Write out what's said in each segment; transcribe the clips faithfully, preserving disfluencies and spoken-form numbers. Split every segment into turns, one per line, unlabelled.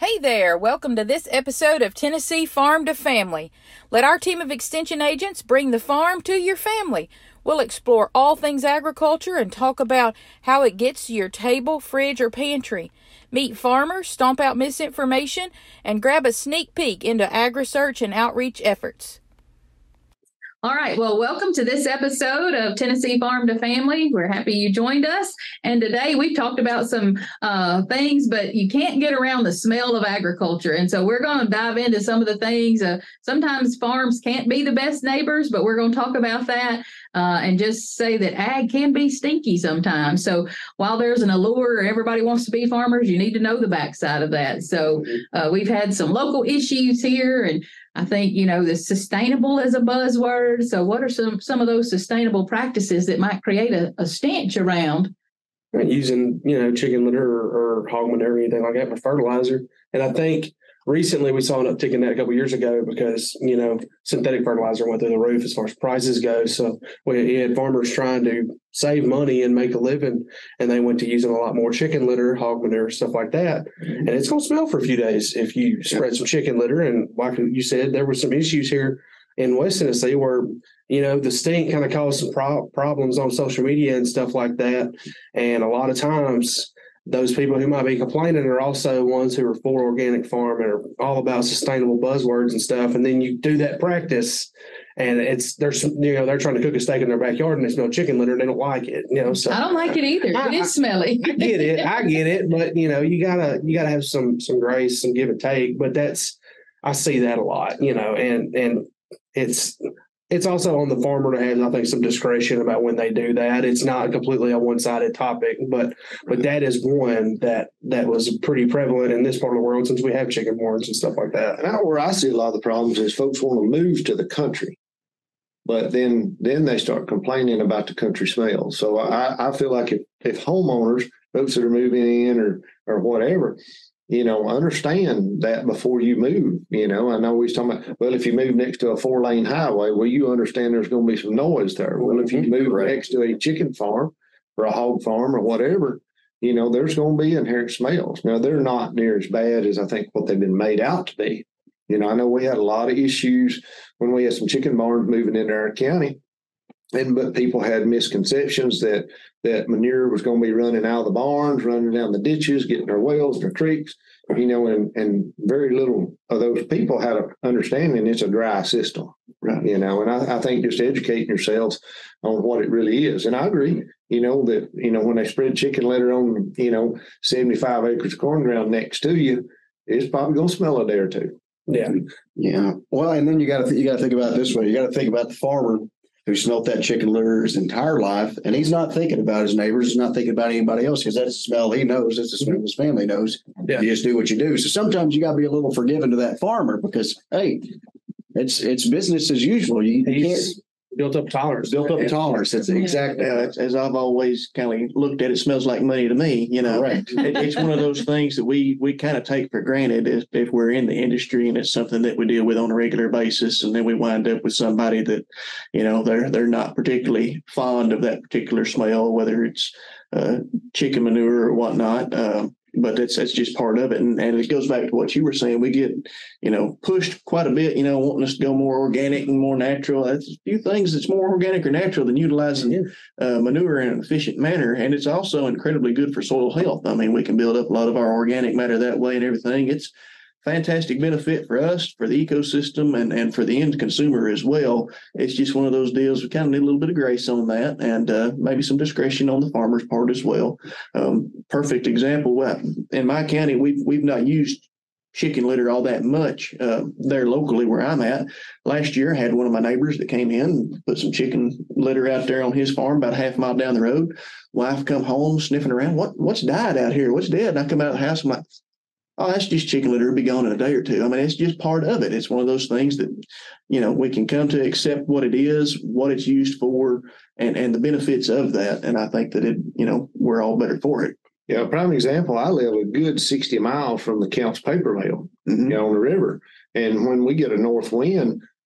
Hey there, welcome to this episode of Tennessee Farm to Family. Let our team of extension agents bring the farm to your family. We'll explore all things agriculture and talk about how it gets to your table, fridge, or pantry. Meet farmers, stomp out misinformation, and grab a sneak peek into agri-search and outreach efforts. All right. Well, welcome to this episode of Tennessee Farm to Family. We're happy you joined us. And today we've talked about some uh, things, but you can't get around the smell of agriculture. And so we're going to dive into some of the things. Uh, sometimes farms can't be the best neighbors, but we're going to talk about that uh, and just say that ag can be stinky sometimes. So while there's an allure, everybody wants to be farmers, you need to know the backside of that. So uh, we've had some local issues here, and I think, you know, the sustainable is a buzzword. So what are some, some of those sustainable practices that might create a, a stench around?
Using, you know, chicken litter or, or hog manure or anything like that for fertilizer. And I think recently we saw an uptick in that a couple of years ago because, you know, synthetic fertilizer went through the roof as far as prices go. So we had farmers trying to save money and make a living, and they went to using a lot more chicken litter, hog manure, stuff like that. And it's going to smell for a few days if you spread some chicken litter. And like you said, there were some issues here in West Tennessee where, you know, the stink kind of caused some pro- problems on social media and stuff like that. And a lot of times those people who might be complaining are also ones who are for organic farming or all about sustainable buzzwords and stuff. And then you do that practice and it's, they're, you know, they're trying to cook a steak in their backyard and they smell chicken litter and they don't like it, you know, so.
I don't like it either. I, it is smelly.
I get it. I get it. But, you know, you gotta, you gotta have some, some grace, some give and take, but that's, I see that a lot, you know, and, and it's, It's also on the farmer to have, I think, some discretion about when they do that. It's not completely a one-sided topic, but but that is one that that was pretty prevalent in this part of the world since we have chicken barns and stuff like that.
And I, where I see a lot of the problems is folks want to move to the country, but then then they start complaining about the country smell. So I, I feel like if, if homeowners, folks that are moving in or or whatever, you know, understand that before you move. You know, I know we're talking about, well, if you move next to a four lane highway, well, you understand there's going to be some noise there. Well, if you move right next to a chicken farm or a hog farm or whatever, you know, there's going to be inherent smells. Now, they're not near as bad as I think what they've been made out to be. You know, I know we had a lot of issues when we had some chicken barns moving into our county. And but people had misconceptions that that manure was going to be running out of the barns, running down the ditches, getting their wells, their creeks, you know, and, and very little of those people had an understanding it's a dry system, right? You know, and I, I think just educating yourselves on what it really is. And I agree, you know, that, you know, when they spread chicken litter on, you know, seventy-five acres of corn ground next to you, it's probably going to smell a day or two.
Yeah.
Yeah. Well, and then you got to th- you got to think about it this way. You got to think about the farmer who smelt that chicken litter his entire life, and he's not thinking about his neighbors, he's not thinking about anybody else because that's the smell he knows, that's the smell his family knows.
Yeah.
You just do what you do. So sometimes you got to be a little forgiving to that farmer because, hey, it's it's business as usual. You, you can't
built up tolerance.
built up tolerance. That's exactly
Yeah, as, as I've always kind of looked at it, smells like money to me. You know,
right.
it, it's one of those things that we we kind of take for granted if, if we're in the industry and it's something that we deal with on a regular basis, and then we wind up with somebody that, you know, they're they're not particularly fond of that particular smell, whether it's uh, chicken manure or whatnot. Um, But that's that's just part of it, and, and it goes back to what you were saying. We get, you know, pushed quite a bit, you know, wanting us to go more organic and more natural. That's a few things that's more organic or natural than utilizing uh, manure in an efficient manner, and it's also incredibly good for soil health. I mean, we can build up a lot of our organic matter that way, and everything. It's fantastic benefit for us, for the ecosystem, and, and for the end consumer as well. It's just one of those deals. We kind of need a little bit of grace on that, and uh, maybe some discretion on the farmer's part as well. Um, perfect example. In my county, we've we've not used chicken litter all that much uh, there locally where I'm at. Last year, I had one of my neighbors that came in and put some chicken litter out there on his farm about a half mile down the road. Wife come home sniffing around. What what's died out here? What's dead? And I come out of the house. I'm like, oh, that's just chicken litter. It'll be gone in a day or two. I mean, it's just part of it. It's one of those things that, you know, we can come to accept what it is, what it's used for, and, and the benefits of that. And I think that it, you know, we're all better for it.
Yeah, a prime example, I live a good sixty miles from the Counts paper mill, mm-hmm. you know, on the river. And when we get a north wind,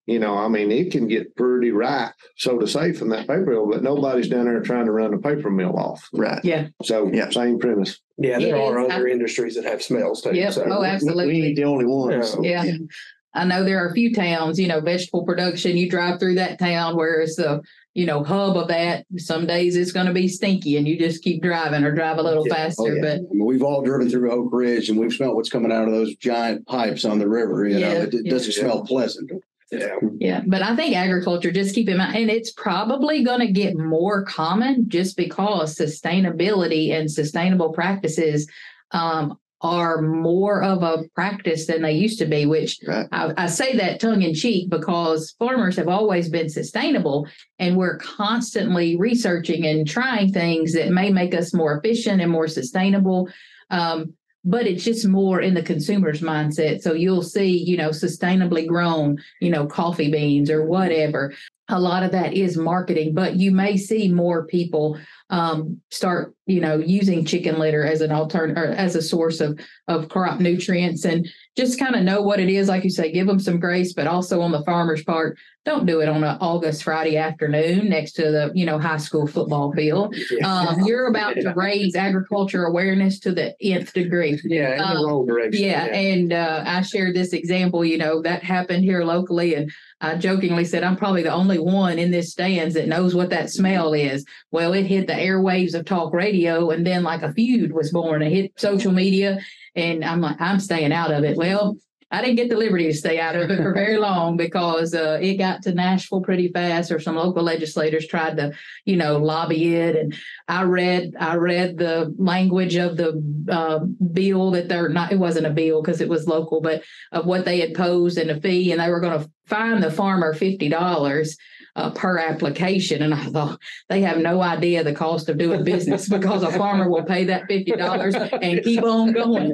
You know, I mean, it can get pretty ripe, so to say, from that paper mill, but nobody's down there trying to run the paper mill off.
Right.
Yeah.
So,
Yeah.
same premise.
Yeah, there
It
are
is.
other industries that have smells too.
Yep.
So.
Oh,
We-
absolutely.
We ain't the only ones.
Yeah.
Yeah. I know there are a few towns, you know, vegetable production, you drive through that town where it's the, you know, hub of that. Some days it's going to be stinky and you just keep driving or drive a little
Yeah.
faster.
Oh, yeah.
But
I mean, we've all driven through Oak Ridge and we've smelled what's coming out of those giant pipes on the river. You know,
Yeah,
it, it
yeah.
doesn't smell pleasant.
Yeah.
yeah, but I think agriculture, just keep in mind, and it's probably going to get more common just because sustainability and sustainable practices um, are more of a practice than they used to be, which
Right.
I, I say that tongue in cheek because farmers have always been sustainable and we're constantly researching and trying things that may make us more efficient and more sustainable. Um, but it's just more in the consumer's mindset. So you'll see, you know, sustainably grown, you know, coffee beans or whatever. A lot of that is marketing, but you may see more people um, start, you know, using chicken litter as an alternative or as a source of of crop nutrients, and just kind of know what it is. Like you say, give them some grace, but also on the farmer's part, don't do it on an August Friday afternoon next to the, you know, high school football field. Um, you're about to raise agriculture awareness to the nth degree.
Yeah, in the
Um,
wrong direction.
Yeah, and uh, I shared this example, you know, that happened here locally, and I jokingly said, I'm probably the only one in this stands that knows what that smell is. Well, it hit the airwaves of talk radio, and then like a feud was born. It hit social media, and I'm like, I'm staying out of it. Well, I didn't get the liberty to stay out of it for very long because uh, it got to Nashville pretty fast, or some local legislators tried to, you know, lobby it. And I read, I read the language of the uh, bill that they're not, it wasn't a bill because it was local, but of what they had posed and a fee, and they were going to fine the farmer fifty dollars uh, per application. And I thought, they have no idea the cost of doing business because a farmer will pay that fifty dollars and keep on going.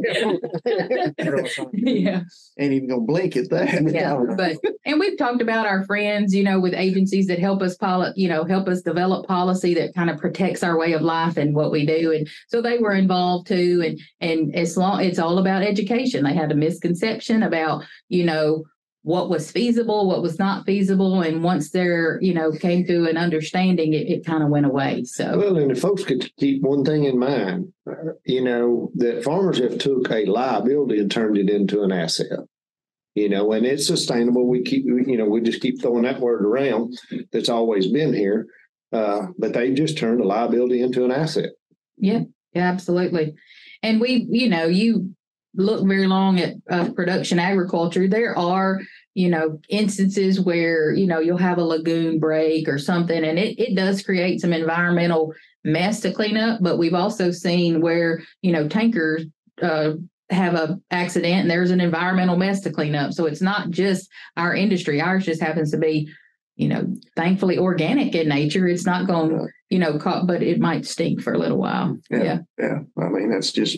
Yeah.
Ain't even gonna blink at that.
Yeah, but and we've talked about our friends, you know, with agencies that help us pilot, you know, help us develop policy that kind of protects our way of life and what we do. And so they were involved too. And and as long it's all about education. They had a misconception about, you know, what was feasible, what was not feasible. And once they're, you know, came to an understanding, it, it kind of went away. So
Well, and if folks could keep one thing in mind, uh, you know, that farmers have took a liability and turned it into an asset. You know, and it's sustainable. We keep, you know, we just keep throwing that word around. That's always been here, uh, but they just turned a liability into an asset.
yeah, yeah, absolutely. And we, you know, you look very long at uh, production agriculture. There are, you know, instances where, you know, you'll have a lagoon break or something, and it, it does create some environmental mess to clean up. But we've also seen where, you know, tankers uh, have a accident and there's an environmental mess to clean up. So it's not just our industry. Ours just happens to be, you know, thankfully organic in nature. It's not going to, you know, caught, but it might stink for a little while.
Yeah.
Yeah.
Yeah. I mean, that's just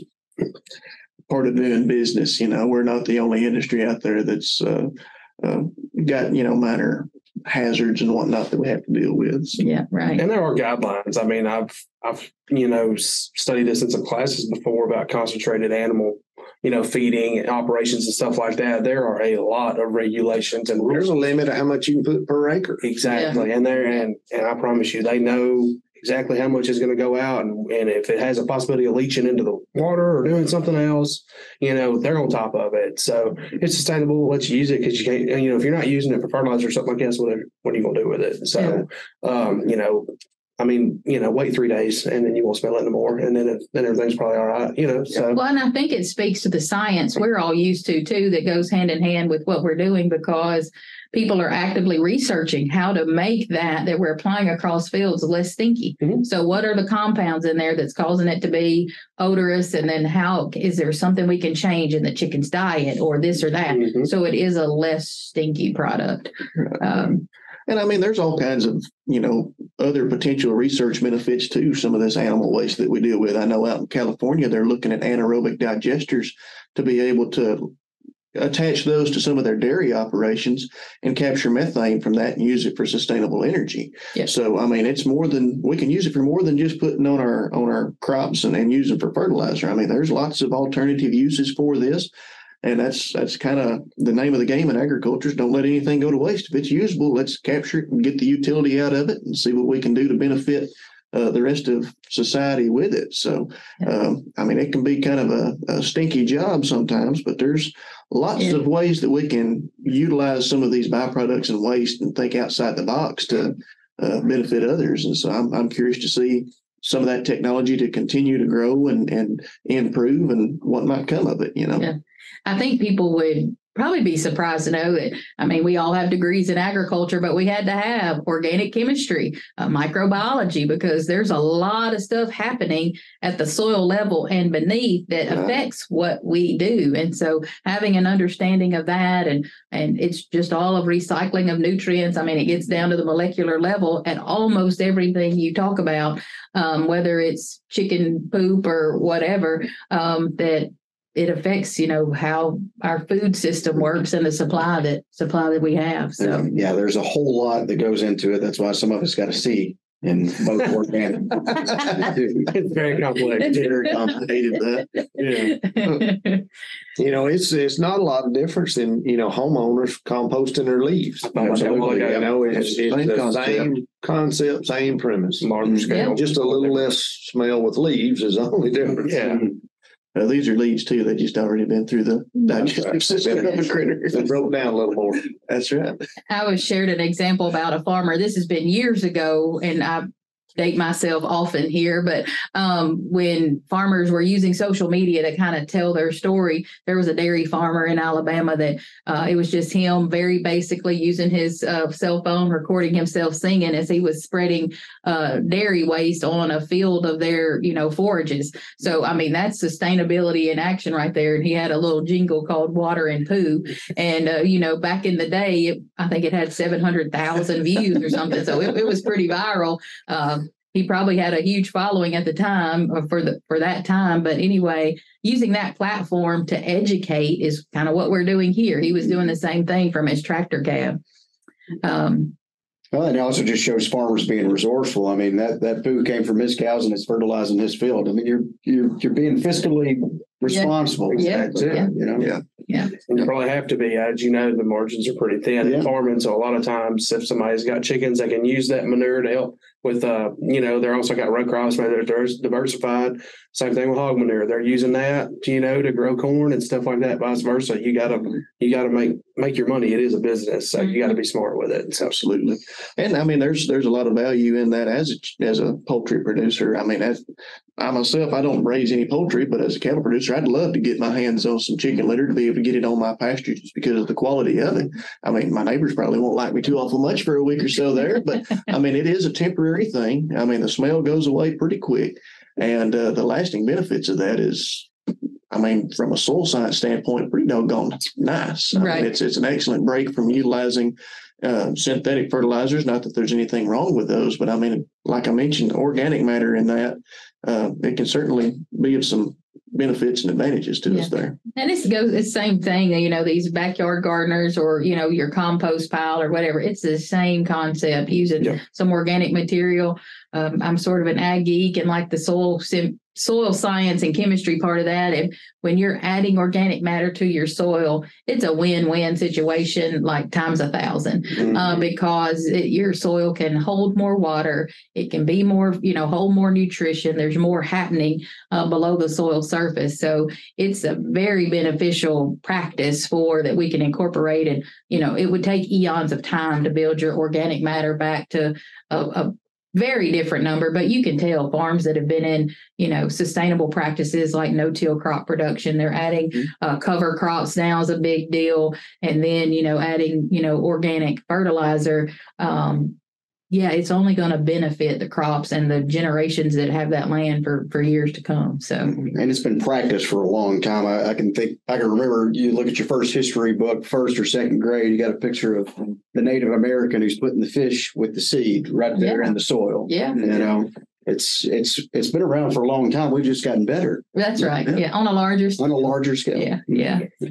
part of doing business. You know, we're not the only industry out there that's uh, uh, got, you know, minor hazards and whatnot that we have to deal with. So,
Yeah. Right.
And there are guidelines. I mean, I've, I've, you know, s- studied this in some classes before about concentrated animal, you know, feeding operations and stuff like that. There are a lot of regulations and
There's
rules.
a limit of how much you can put per acre.
Exactly. And there, and, and I promise you, they know exactly how much is going to go out. And, and if it has a possibility of leaching into the water or doing something else, you know, they're on top of it. So it's sustainable. Let's use it because you can't, you know, if you're not using it for fertilizer or something like this, what, what are you going to do with it? So, um, you know, I mean, you know, wait three days and then you won't smell it anymore. And then, it, then everything's probably all right, you know, so.
Well, and I think it speaks to the science we're all used to, too, that goes hand in hand with what we're doing, because people are actively researching how to make that that we're applying across fields less stinky.
Mhm.
So what are the compounds in there that's causing it to be odorous? And then how is there something we can change in the chicken's diet or this or that?
Mhm.
So it is a less stinky product. Um,
and I mean, there's all kinds of, you know, other potential research benefits to some of this animal waste that we deal with. I know out in California, they're looking at anaerobic digesters to be able to attach those to some of their dairy operations and capture methane from that and use it for sustainable energy.
Yep.
So, I mean, it's more than, we can use it for more than just putting on our, on our crops and, and using for fertilizer. I mean, there's lots of alternative uses for this. And that's that's kind of the name of the game in agriculture is don't let anything go to waste. If it's usable, let's capture it and get the utility out of it and see what we can do to benefit uh, the rest of society with it. So, um, I mean, it can be kind of a, a stinky job sometimes, but there's lots
Yeah.
of ways that we can utilize some of these byproducts and waste and think outside the box to uh, benefit others. And so I'm, I'm curious to see some of that technology to continue to grow and, and improve and what might come of it, you know?
Yeah. I think people would probably be surprised to know that, I mean, we all have degrees in agriculture, but we had to have organic chemistry, uh, microbiology, because there's a lot of stuff happening at the soil level and beneath that
Right.
affects what we do. And so having an understanding of that, and and it's just all of recycling of nutrients. I mean, it gets down to the molecular level at almost everything you talk about, um, whether it's chicken poop or whatever, um, that it affects, you know, how our food system works and the supply that supply that we have. So
Yeah, there's a whole lot that goes into it. That's why some of us got to see in both organic.
It's very complex.
It's
Very
I
complicated.
hated that.
Yeah.
You know, it's it's not a lot of difference than, you know, homeowners composting their leaves.
Absolutely.
You know, it's, it's
Same
the
concept.
same concept, same premise.
Larger scale.
Just a little less smell with leaves is the only difference.
Yeah.
Uh, these are leaves too. They just already been through the digestive system of a critter.
It broke down a little more.
That's right.
I was shared an example about a farmer. This has been years ago, and I date myself often here, but um, when farmers were using social media to kind of tell their story, there was a dairy farmer in Alabama that uh, it was just him very basically using his uh, cell phone, recording himself singing as he was spreading uh, dairy waste on a field of their, you know, forages. So, I mean, that's sustainability in action right there. And he had a little jingle called Water and Poo. And, uh, you know, back in the day, it, I think it had seven hundred thousand views or something. So it, it was pretty viral. Um, He probably had a huge following at the time or for the for that time. But anyway, using that platform to educate is kind of what we're doing here. He was doing the same thing from his tractor cab. Um,
Well, and it also just shows farmers being resourceful. I mean, that, that poo came from his cows and it's fertilizing his field. I mean, you're, you're, you're being fiscally responsible.
Yeah.
That's it,
Yeah.
You know?
Yeah.
yeah.
You probably have to be, as you know, the margins are pretty thin
Yeah.
in farming. So a lot of times if somebody's got chickens, they can use that manure to help with, uh, you know, they're also got row crops, maybe they're diversified. Same thing with hog manure. They're using that, you know, to grow corn and stuff like that, vice versa. You gotta, you gotta make, make your money. It is a business. So you gotta be smart with it. So
Absolutely. And I mean, there's, there's a lot of value in that as a, as a poultry producer. I mean, as I myself, I don't raise any poultry, but as a cattle producer, I'd love to get my hands on some chicken litter to be able to get it on my pasture just because of the quality of it. I mean, my neighbors probably won't like me too awful much for a week or so there, but I mean, it is a temporary thing. I mean, the smell goes away pretty quick. And uh, the lasting benefits of that is, I mean, from a soil science standpoint, pretty doggone nice. I
Right.
mean, it's it's an excellent break from utilizing uh, synthetic fertilizers. Not that there's anything wrong with those, but I mean, like I mentioned, organic matter in that, uh, it can certainly be of some benefits and advantages to us
Yeah.
there.
And this goes, it's the same thing, you know, these backyard gardeners or, you know, your compost pile or whatever. It's the same concept using
Yeah.
some organic material. Um, I'm sort of an ag geek and like the soil sim, soil science and chemistry part of that. And when you're adding organic matter to your soil, it's a win-win situation, like times a thousand, uh, because it, your soil can hold more water. It can be more, you know, hold more nutrition. There's more happening uh, below the soil surface. So it's a very beneficial practice for that we can incorporate. And, you know, it would take eons of time to build your organic matter back to a, a very different number, but you can tell farms that have been in, you know, sustainable practices like no-till crop production, they're adding uh, cover crops now is a big deal. And then, you know, adding, you know, organic fertilizer. Um, yeah, it's only going to benefit the crops and the generations that have that land for, for years to come. So,
And it's been practiced for a long time. I, I can think, I can remember you look at your first history book, first or second grade, you got a picture of the Native American who's putting the fish with the seed right there
Yeah.
in the soil.
Yeah.
You know, it's, it's, it's been around for a long time. We've just gotten better
that's right. Yeah, on a larger scale.
on a larger scale.
Yeah, yeah.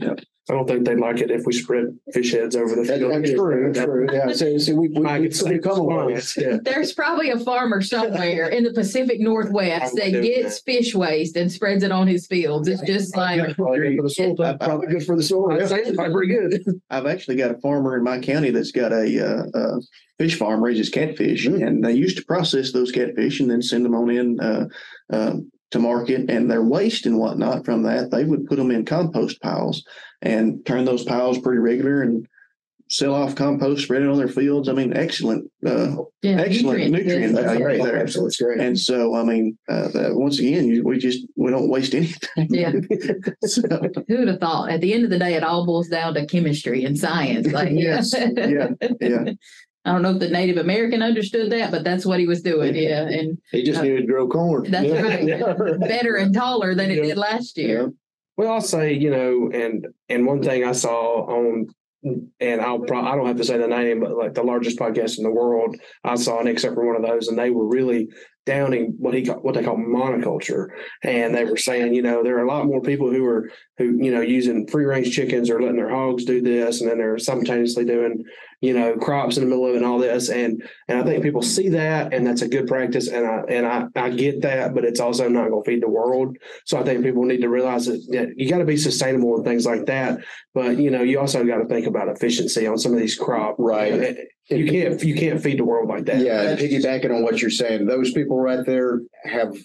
I don't think they'd like it if we spread fish heads over the
That-
field.
That's true, that's true. Yeah, so, so we, we,
Might
we
get some
come along.
response, yeah.
There's probably a farmer somewhere in the Pacific Northwest that
Probably do
gets fish waste and spreads it on his fields. It's just like,
Probably good for the soil.
Uh, Probably good for the soil.
I'd
yeah.
say it's probably pretty good.
I've actually got a farmer in my county that's got a, uh, uh fish farm, raises catfish,
Mm.
and they used to process those catfish and then send them on in uh, uh, to market. And their waste and whatnot from that, they would put them in compost piles and turn those piles pretty regular and sell off compost, spread it on their fields. I mean, excellent, uh,
yeah,
excellent nutrient
That's
value
great.
there.
Absolutely, it's great.
And so, I mean, uh, that, once again, you, we just we don't waste anything.
Yeah.
So,
Who would have thought? At the end of the day, it all boils down to chemistry and science. Like,
Yes. yeah, yeah.
I don't know if the Native American understood that, but that's what he was doing. Yeah, and
He just needed to grow corn.
that's
Yeah.
right. Better and taller than it
Yeah.
did last year.
Well, I'll say, you know, and and one thing I saw on, and I'll pro- I don't have to say the name, but like the largest podcast in the world, I saw an excerpt from one of those, and they were really downing what he ca- what they call monoculture, and they were saying, you know, there are a lot more people who are who you know using free range chickens or letting their hogs do this, and then they're simultaneously doing, you know, crops in the middle of it and all this, and and I think people see that, and that's a good practice, and I and I I get that, but it's also not going to feed the world. So I think people need to realize that, that you got to be sustainable and things like that, but you know, you also got to think about efficiency on some of these crop.
Right.
You can't you can't feed the world like that.
Yeah, and piggybacking on what you're saying, those people right there have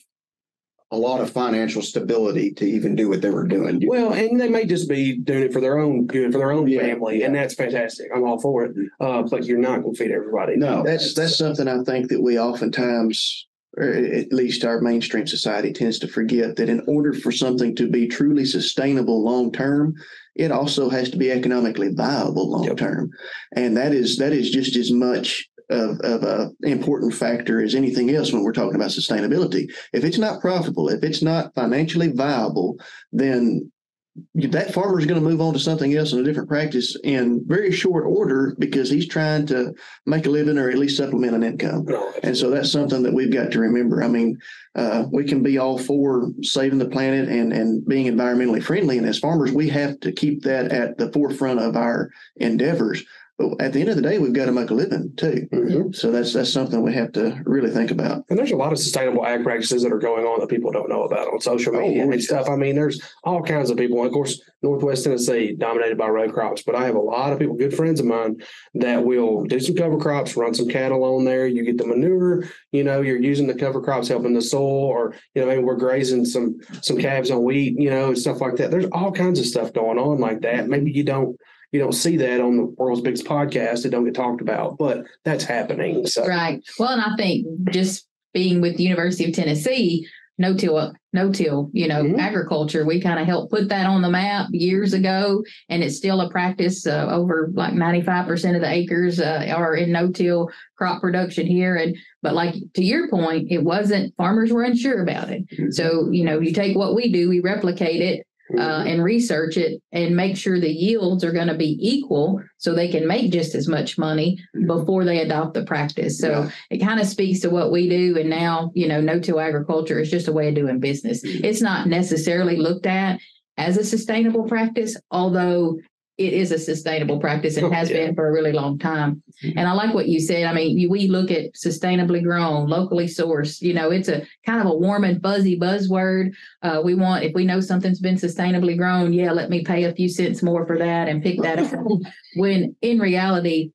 a lot of financial stability to even do what they were doing.
Well, and they may just be doing it for their own good, for their own
Yeah,
family, and that's fantastic. I'm all for it. Uh, but you're not going to feed everybody.
No,
That's that's something I think that we oftentimes, or at least our mainstream society, tends to forget, that in order for something to be truly sustainable long term, it also has to be economically viable long term, and that is that is just as much of, of a important factor as anything else when we're talking about sustainability. If it's not profitable, if it's not financially viable, then that farmer is going to move on to something else in a different practice in very short order because he's trying to make a living or at least supplement an income.
No,
And so that's something that we've got to remember. I mean, uh, we can be all for saving the planet and, and being environmentally friendly. And as farmers, we have to keep that at the forefront of our endeavors. But at the end of the day, we've got to make a living too.
Mhm.
So that's that's something we have to really think about.
And there's a lot of sustainable ag practices that are going on that people don't know about on social media
Oh,
and stuff. I mean, there's all kinds of people. And of course, Northwest Tennessee dominated by row crops, but I have a lot of people, good friends of mine, that will do some cover crops, run some cattle on there. You get the manure, you know, you're using the cover crops, helping the soil, or, you know, maybe we're grazing some, some calves on wheat, you know, and stuff like that. There's all kinds of stuff going on like that. Maybe you don't, you don't see that on the world's biggest podcast. It don't get talked about, but that's happening. So,
Right. Well, and I think just being with the University of Tennessee, no-till, no-till, you know,
Mhm.
agriculture, we kind of helped put that on the map years ago, and it's still a practice. Uh, over like ninety-five percent of the acres uh, are in no-till crop production here. And but like to your point, it wasn't, farmers were unsure about it. So, you know, you take what we do, we replicate it, uh, and research it and make sure the yields are going to be equal so they can make just as much money before they adopt the practice. So it kind of speaks to what we do. And now, you know, no-till agriculture is just a way of doing business. It's not necessarily looked at as a sustainable practice, although it is a sustainable practice and has
Yeah.
been for a really long time. And I like what you said. I mean, you- we look at sustainably grown, locally sourced, you know, it's a kind of a warm and fuzzy buzzword. Uh, we want, if we know something's been sustainably grown, yeah, let me pay a few cents more for that and pick that up. When in reality,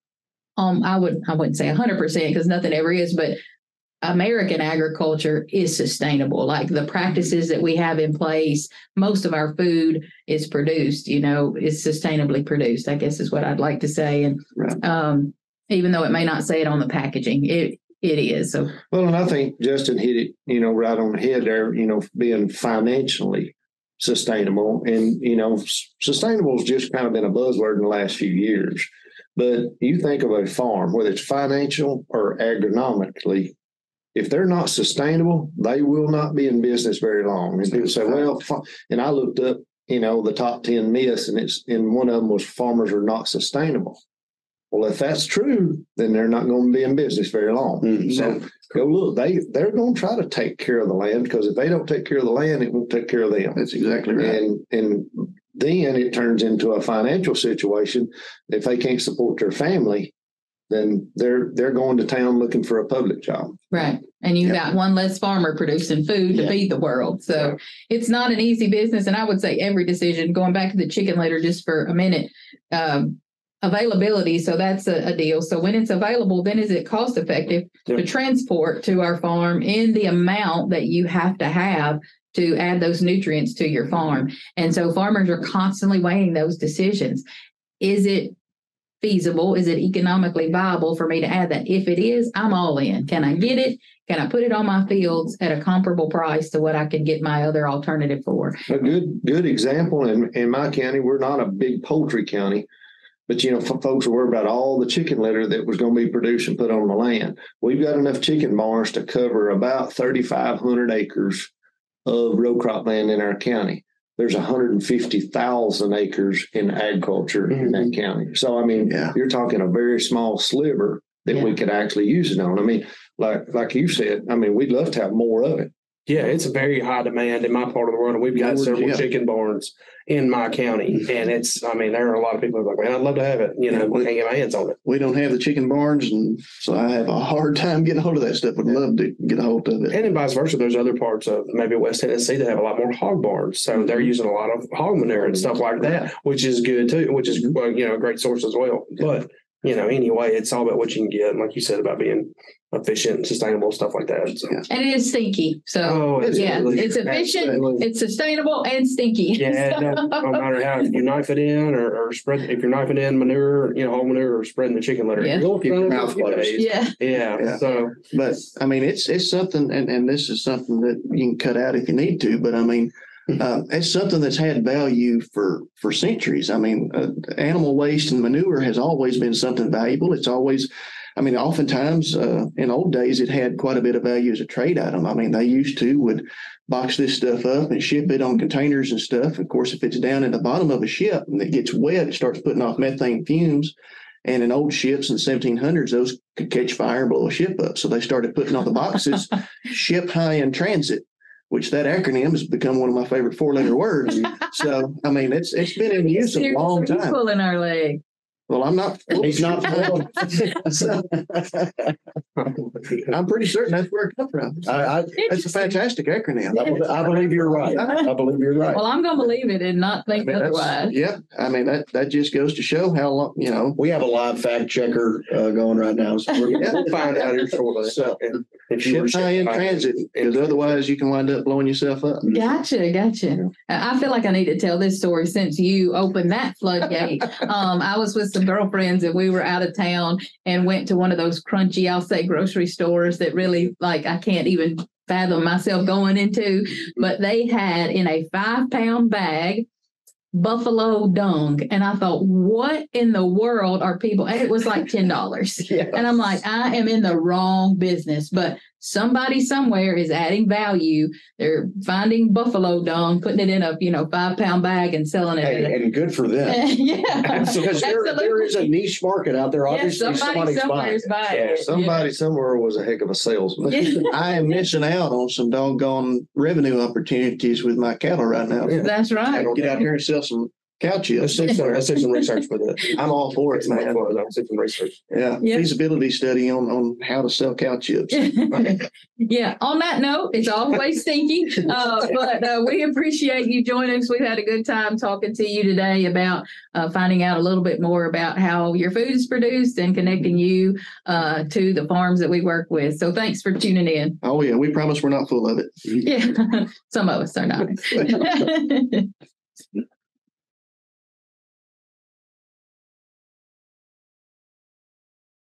um, I would, I wouldn't say a hundred percent because nothing ever is, but American agriculture is sustainable. Like the practices that we have in place, most of our food is produced, you know, is sustainably produced, I guess is what I'd like to say. And
Right.
um, even though it may not say it on the packaging, it it is. So
Well, and I think Justin hit it, you know, right on the head there, you know, being financially sustainable. And, you know, s- sustainable has just kind of been a buzzword in the last few years. But you think of a farm, whether it's financial or agronomically, if they're not sustainable, they will not be in business very long. And people say, well, fa-" and I looked up, you know, the top ten myths, and it's, and one of them was farmers are not sustainable. Well, if that's true, then they're not going to be in business very long.
Mhm.
So go look, they, they're going to try to take care of the land, because if they don't take care of the land, it won't take care of them.
That's exactly right.
And, and then it turns into a financial situation. If they can't support their family, then they're they're going to town looking for a public job.
Right. And you've
Yeah.
got one less farmer producing food to
Yeah.
feed the world. So it's not an easy business. And I would say every decision, going back to the chicken litter just for a minute, um, availability. So that's a, a deal. So when it's available, then is it cost effective
Yeah.
to transport to our farm in the amount that you have to have to add those nutrients to your farm? And so farmers are constantly weighing those decisions. Is it feasible? Is it economically viable for me to add that? If it is, I'm all in. Can I get it? Can I put it on my fields at a comparable price to what I could get my other alternative for?
A good good example in, in my county, we're not a big poultry county, but you know, f- folks are worried about all the chicken litter that was going to be produced and put on the land. We've got enough chicken barns to cover about thirty-five hundred acres of row crop land in our county. There's one hundred fifty thousand acres in agriculture in that county. So, I mean,
Yeah.
you're talking a very small sliver that we
Yeah.
could actually use it on. I mean, like like you said, I mean, we'd love to have more of it.
Yeah, it's a very high demand in my part of the world, and we've got
Yeah,
several
yeah.
chicken barns in my county, and it's, I mean, there are a lot of people who are like, man, I'd love to have it, you know,
Yeah.
we can't get my hands on it.
We don't have the chicken barns, and so I have a hard time getting a hold of that stuff. Would love to get a hold of it.
And then vice versa, there's other parts of maybe West Tennessee that have a lot more hog barns, so they're using a lot of hog manure and stuff like that, which is good too, which is, well, you know, a great source as well. But, you know, anyway, it's all about what you can get, and like you said, about being efficient and sustainable, stuff like that. So.
Yeah.
And it is stinky. So
Oh,
yeah,
absolutely.
it's efficient,
Absolutely.
it's sustainable, and stinky.
Yeah, it does. No matter how you knife it in or, or spread, if you're knifing in manure, you know, hog manure or spreading the chicken litter.
Yeah.
You'll
Keep your
find
mouth
a few
closed.
days.
Yeah.
Yeah.
Yeah.
So
But I mean, it's it's something, and, and this is something that you can cut out if you need to. But I mean, uh, it's something that's had value for for centuries. I mean, uh, animal waste and manure has always been something valuable. It's always, I mean, oftentimes uh, in old days, it had quite a bit of value as a trade item. I mean, they used to would box this stuff up and ship it on containers and stuff. Of course, if it's down in the bottom of a ship and it gets wet, it starts putting off methane fumes. And in old ships in the seventeen hundreds, those could catch fire and blow a ship up. So they started putting on the boxes, ship high in transit, which that acronym has become one of my favorite four-letter words. So, I mean, it's it's been in use a long
Seriously,
time.
pulling our leg.
Well, I'm not.
He's not.
So, I'm pretty certain that's where it comes from.
I, I,
That's a fantastic acronym.
I bel- I believe you're right. I believe you're right.
Well, I'm going to believe it and not
I
think
mean, that's-
otherwise.
yeah, I mean that that just goes to show how long, you know.
We have a live fact checker uh, going right now. So we're,
Yeah.
we'll find out here shortly.
So,
And if you were
Ship high in
shipping-
transit, because otherwise you can wind up blowing yourself up.
Gotcha, gotcha. I I feel like I need to tell this story since you opened that floodgate. um, I was with some girlfriends and we were out of town and went to one of those crunchy, I'll say, grocery stores that really, like, I can't even fathom myself going into. But they had in a five pound bag buffalo dung, and I thought, what in the world are people? And it was like ten dollars.
yeah.
And I'm like, I am in the wrong business, but somebody somewhere is adding value. They're finding buffalo dung, putting it in a, you know, five pound bag and selling it.
Hey, and good for them.
yeah.
Because there, there is a niche market out there.
Yeah,
Obviously,
somebody
somebody's
somewhere
buying.
is buying
Yeah,
it.
Somebody somewhere was a heck of a salesman.
Yeah.
I am missing out on some doggone revenue opportunities with my cattle right now.
Yeah.
That's
I
right.
can get out here and sell some cow
Let's
chips.
do some, let's do some research for that.
I'm all for it,
It's my
man.
fault. I'll do some research.
Yeah,
Yeah.
feasibility study on on how to sell cow chips.
Yeah. On that note, it's always stinky, uh, but uh, we appreciate you joining us. We've had a good time talking to you today about uh, finding out a little bit more about how your food is produced and connecting you uh, to the farms that we work with. So thanks for tuning in.
Oh yeah, we promise we're not full of it.
Yeah, some of us are not.